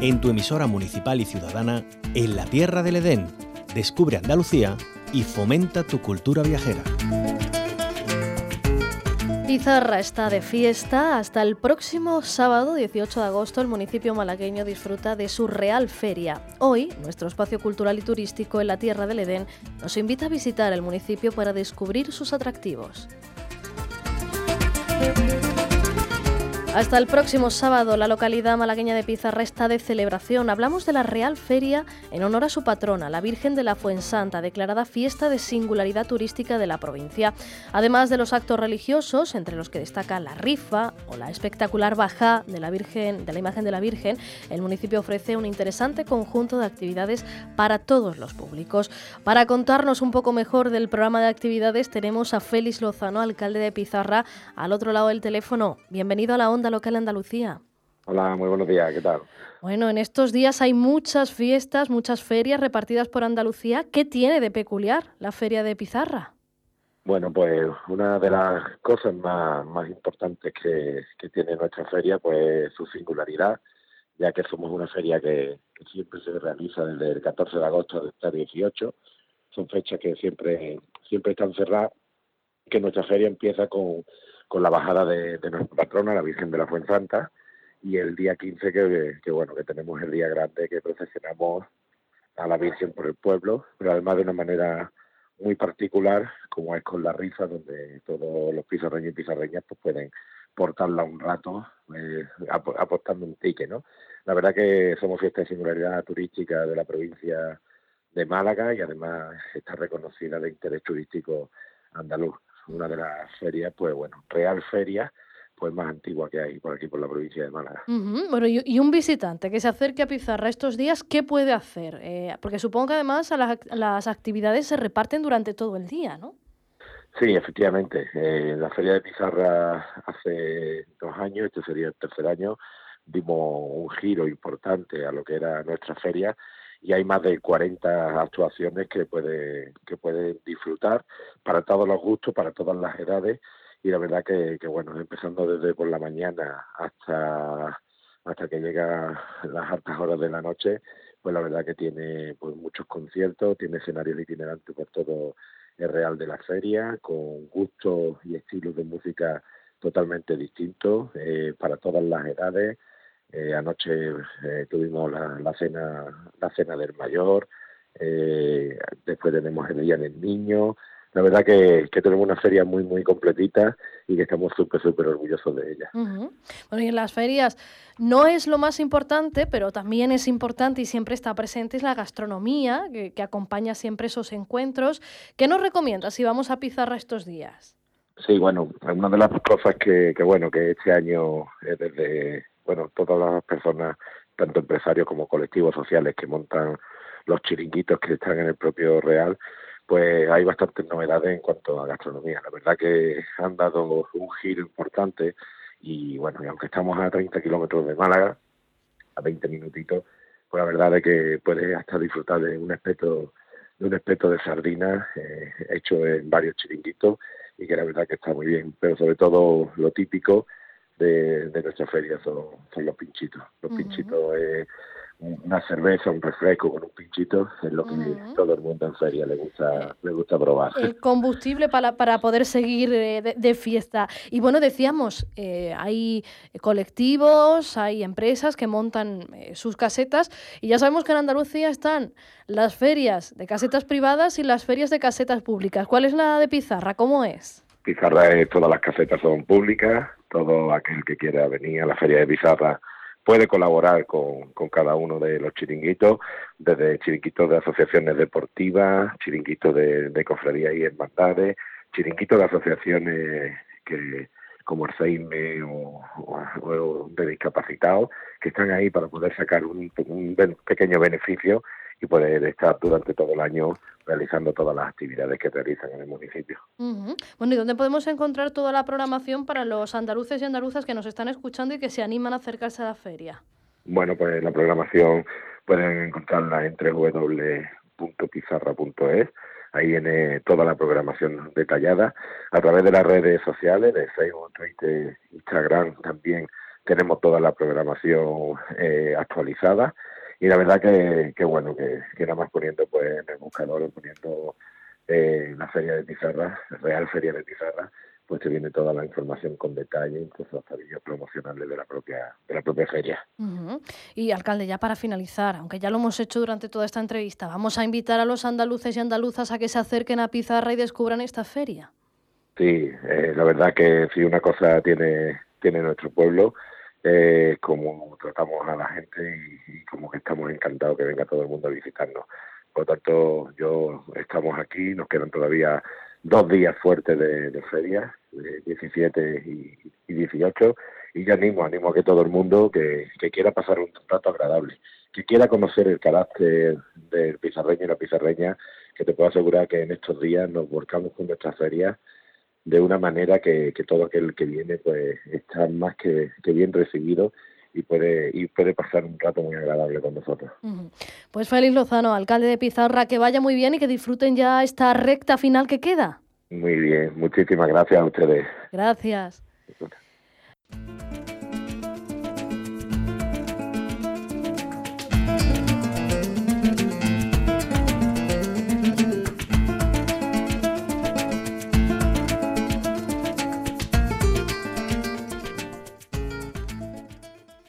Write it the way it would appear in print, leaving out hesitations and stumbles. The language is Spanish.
en tu emisora municipal y ciudadana, en la tierra del Edén. Descubre Andalucía y fomenta tu cultura viajera. Pizarra está de fiesta. Hasta el próximo sábado 18 de agosto el municipio malagueño disfruta de su Real Feria. Hoy, nuestro espacio cultural y turístico en la Tierra del Edén nos invita a visitar el municipio para descubrir sus atractivos. Hasta el próximo sábado, la localidad malagueña de Pizarra está de celebración. Hablamos de la Real Feria en honor a su patrona, la Virgen de la Fuensanta, declarada fiesta de singularidad turística de la provincia. Además de los actos religiosos, entre los que destaca la rifa o la espectacular bajá de la imagen de la Virgen, el municipio ofrece un interesante conjunto de actividades para todos los públicos. Para contarnos un poco mejor del programa de actividades, tenemos a Félix Lozano, alcalde de Pizarra, al otro lado del teléfono. Bienvenido a la Onda Local Andalucía. Hola, muy buenos días, ¿qué tal? Bueno, en estos días hay muchas fiestas, muchas ferias repartidas por Andalucía. ¿Qué tiene de peculiar la Feria de Pizarra? Bueno, pues una de las cosas más importantes que tiene nuestra feria, pues su singularidad, ya que somos una feria que siempre se realiza desde el 14 de agosto hasta el 18. Son fechas que siempre están cerradas, que nuestra feria empieza con la bajada de nuestra patrona, la Virgen de la Fuensanta, y el día 15 que tenemos el día grande, que procesionamos a la Virgen por el pueblo, pero además de una manera muy particular, como es con la rifa, donde todos los pizarreños y pizarreñas pues pueden portarla un rato apostando un ticket, ¿no? La verdad que somos fiesta de singularidad turística de la provincia de Málaga y además está reconocida de interés turístico andaluz. Una de las ferias, pues bueno, Real Feria, pues más antigua que hay por aquí, por la provincia de Málaga. Uh-huh. Bueno, y un visitante que se acerque a Pizarra estos días, ¿qué puede hacer? Porque supongo que además las actividades se reparten durante todo el día, ¿no? Sí, efectivamente. La Feria de Pizarra hace 2 años, este sería el tercer año, dimos un giro importante a lo que era nuestra feria y hay más de 40 actuaciones que pueden disfrutar para todos los gustos, para todas las edades, y la verdad que bueno, empezando desde por la mañana hasta que llegan las altas horas de la noche, pues la verdad que tiene pues muchos conciertos, tiene escenarios itinerantes por todo el Real de la Feria, con gustos y estilos de música totalmente distintos, para todas las edades. Anoche tuvimos la cena del mayor, después tenemos el Día del Niño. La verdad que tenemos una feria muy, muy completita y que estamos súper orgullosos de ella. Uh-huh. Bueno, y en las ferias no es lo más importante, pero también es importante y siempre está presente es la gastronomía, que acompaña siempre esos encuentros. ¿Qué nos recomiendas si vamos a Pizarra estos días? Sí, bueno, una de las cosas que este año desde todas las personas, tanto empresarios como colectivos sociales que montan los chiringuitos que están en el propio Real, pues hay bastantes novedades en cuanto a gastronomía. La verdad que han dado un giro importante y bueno, y aunque estamos a 30 kilómetros de Málaga, a 20 minutitos, pues la verdad es que puedes hasta disfrutar de un espeto de sardinas hecho en varios chiringuitos y que la verdad que está muy bien, pero sobre todo lo típico de nuestra feria son los pinchitos. Los pinchitos es una cerveza, un refresco con un pinchito, es lo que todo el mundo en feria le gusta probar. El combustible para poder seguir de fiesta. Y bueno, decíamos, hay colectivos, hay empresas que montan sus casetas y ya sabemos que en Andalucía están las ferias de casetas privadas y las ferias de casetas públicas. ¿Cuál es la de Pizarra? ¿Cómo es? Pizarra todas las casetas son públicas, todo aquel que quiera venir a la feria de Pizarra puede colaborar con cada uno de los chiringuitos, desde chiringuitos de asociaciones deportivas, chiringuitos de cofradías y hermandades, chiringuitos de asociaciones que como el CEIME o de discapacitados, que están ahí para poder sacar un pequeño beneficio y poder estar durante todo el año realizando todas las actividades que realizan en el municipio. Uh-huh. Bueno, ¿y dónde podemos encontrar toda la programación para los andaluces y andaluzas que nos están escuchando y que se animan a acercarse a la feria? Bueno, pues la programación pueden encontrarla en www.pizarra.es. Ahí viene toda la programación detallada. A través de las redes sociales, de Facebook, Twitter, Instagram, también tenemos toda la programación actualizada, y la verdad que bueno, que nada más poniendo pues en el buscador, poniendo la Feria de Pizarra, Real Feria de Pizarra, pues te viene toda la información con detalle, incluso hasta vídeos promocionales de la propia feria. Ujú. Y alcalde, ya para finalizar, aunque ya lo hemos hecho durante toda esta entrevista, vamos a invitar a los andaluces y andaluzas a que se acerquen a Pizarra y descubran esta feria. Sí, la verdad que si una cosa tiene nuestro pueblo, como tratamos a la gente y como que estamos encantados que venga todo el mundo a visitarnos. Por lo tanto, estamos aquí, nos quedan todavía 2 días fuertes de feria, 17 y 18, y yo animo a que todo el mundo que quiera pasar un rato agradable, que quiera conocer el carácter del pizarreño y la pizarreña, que te puedo asegurar que en estos días nos volcamos con nuestras ferias de una manera que todo aquel que viene pues está más que bien recibido y puede pasar un rato muy agradable con nosotros. Ujú. Pues Félix Lozano, alcalde de Pizarra, que vaya muy bien y que disfruten ya esta recta final que queda. Muy bien, muchísimas gracias a ustedes. Gracias.